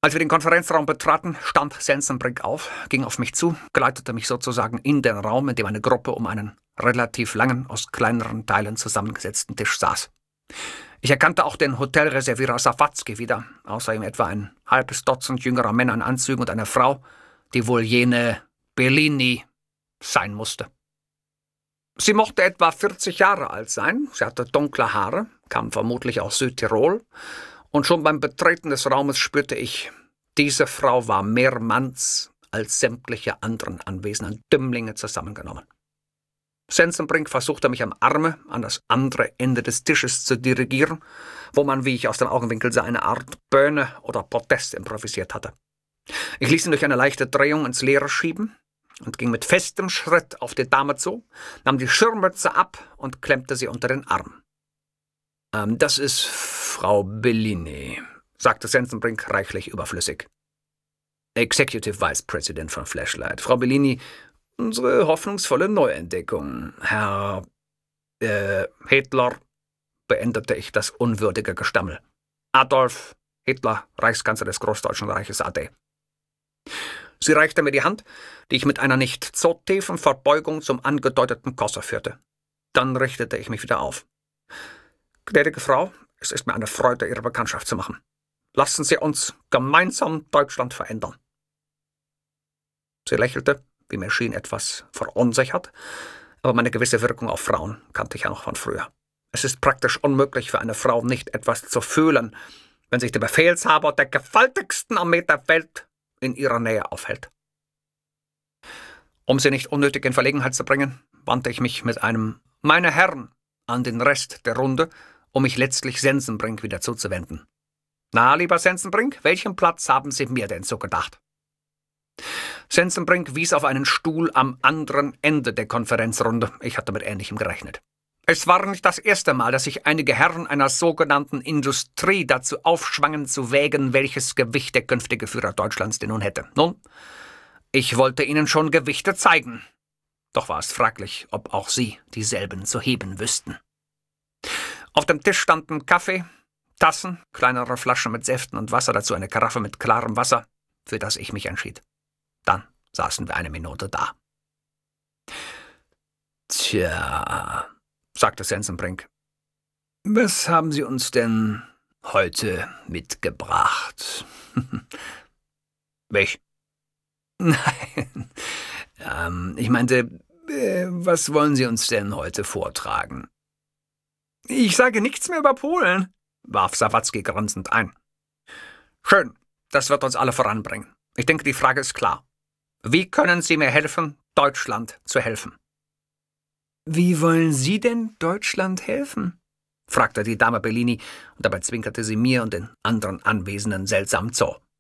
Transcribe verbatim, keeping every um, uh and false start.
Als wir den Konferenzraum betraten, stand Sensenbrinck auf, ging auf mich zu, geleitete mich sozusagen in den Raum, in dem eine Gruppe um einen relativ langen, aus kleineren Teilen zusammengesetzten Tisch saß. Ich erkannte auch den Hotelreservierer Sawatzki wieder, außer ihm etwa ein halbes Dutzend jüngerer Männer in Anzügen und eine Frau, die wohl jene Bellini sein musste. Sie mochte etwa vierzig Jahre alt sein, sie hatte dunkle Haare, kam vermutlich aus Südtirol, und schon beim Betreten des Raumes spürte ich, diese Frau war mehr Manns als sämtliche anderen anwesenden Dümmlinge zusammengenommen. Sensenbrinck versuchte mich am Arme an das andere Ende des Tisches zu dirigieren, wo man, wie ich aus dem Augenwinkel sah, eine Art Böhne oder Protest improvisiert hatte. Ich ließ ihn durch eine leichte Drehung ins Leere schieben und ging mit festem Schritt auf die Dame zu, nahm die Schirmmütze ab und klemmte sie unter den Arm. Ähm, das ist Frau Bellini, sagte Sensenbrinck reichlich überflüssig. Executive Vice President von Flashlight. Frau Bellini, unsere hoffnungsvolle Neuentdeckung. Herr äh, Hitler, beendete ich das unwürdige Gestammel. Adolf Hitler, Reichskanzler des Großdeutschen Reiches A D. Sie reichte mir die Hand, die ich mit einer nicht zu tiefen Verbeugung zum angedeuteten Kosser führte. Dann richtete ich mich wieder auf. Gnädige Frau, es ist mir eine Freude, Ihre Bekanntschaft zu machen. Lassen Sie uns gemeinsam Deutschland verändern. Sie lächelte, wie mir schien, etwas verunsichert, aber meine gewisse Wirkung auf Frauen kannte ich ja noch von früher. Es ist praktisch unmöglich für eine Frau, nicht etwas zu fühlen, wenn sich der Befehlshaber der gewaltigsten Armee der Welt in ihrer Nähe aufhält. Um sie nicht unnötig in Verlegenheit zu bringen, wandte ich mich mit einem »Meine Herren« an den Rest der Runde, um mich letztlich Sensenbrinck wieder zuzuwenden. »Na, lieber Sensenbrinck, welchen Platz haben Sie mir denn so gedacht?« Sensenbrinck wies auf einen Stuhl am anderen Ende der Konferenzrunde. Ich hatte mit Ähnlichem gerechnet. Es war nicht das erste Mal, dass sich einige Herren einer sogenannten Industrie dazu aufschwangen, zu wägen, welches Gewicht der künftige Führer Deutschlands denn nun hätte. Nun, ich wollte Ihnen schon Gewichte zeigen. Doch war es fraglich, ob auch Sie dieselben zu heben wüssten. Auf dem Tisch standen Kaffee, Tassen, kleinere Flaschen mit Säften und Wasser, dazu eine Karaffe mit klarem Wasser, für das ich mich entschied. Dann saßen wir eine Minute da. »Tja«, sagte Sensenbrinck, »was haben Sie uns denn heute mitgebracht?« »Welch?« »Nein, ähm, ich meinte, äh, was wollen Sie uns denn heute vortragen?« »Ich sage nichts mehr über Polen«, warf Sawatzki grinsend ein. »Schön, das wird uns alle voranbringen. Ich denke, die Frage ist klar. Wie können Sie mir helfen, Deutschland zu helfen?« »Wie wollen Sie denn Deutschland helfen?« fragte die Dame Bellini, und dabei zwinkerte sie mir und den anderen Anwesenden seltsam zu.